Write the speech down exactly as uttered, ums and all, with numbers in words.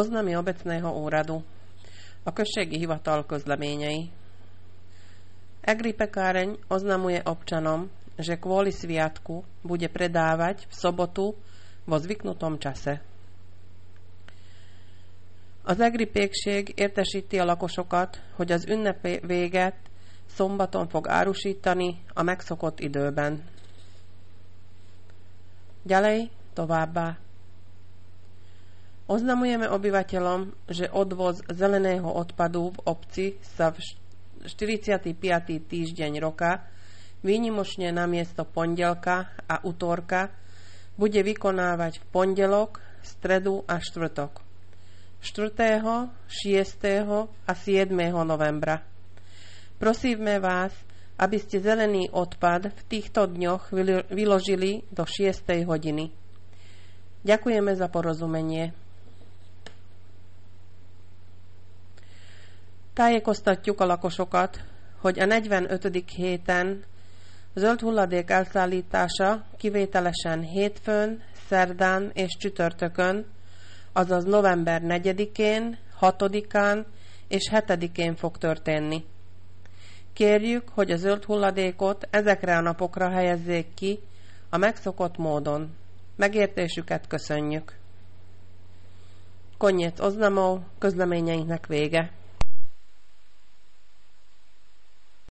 Oznámy obecného úradu. A községi hivatal közleményei. Egri pekáreň oznamuje občanom, že kvôli sviatku bude predávať v sobotu vo zvyknutom čase. Az egri pékség értesíti a lakosokat, hogy az ünnep véget szombaton fog árusítani a megszokott időben. Ďalej, továbbá. Oznamujeme obyvateľom, že odvoz zeleného odpadu v obci sa v štyridsiaty piaty týždeň roka výnimočne namiesto pondelka a utorka bude vykonávať v pondelok, stredu a štvrtok. štvrtého, šiesteho a siedmeho novembra. Prosíme vás, aby ste zelený odpad v týchto dňoch vyložili do šiestej hodiny. Ďakujeme za porozumenie. Tájékoztatjuk a lakosokat, hogy a negyvenötödik héten zöld hulladék elszállítása kivételesen hétfőn, szerdán és csütörtökön, azaz november negyedikén, hatodikán és hetedikén fog történni. Kérjük, hogy a zöld hulladékot ezekre a napokra helyezzék ki a megszokott módon. Megértésüket köszönjük. Koniec oznamov, közleményeinknek vége.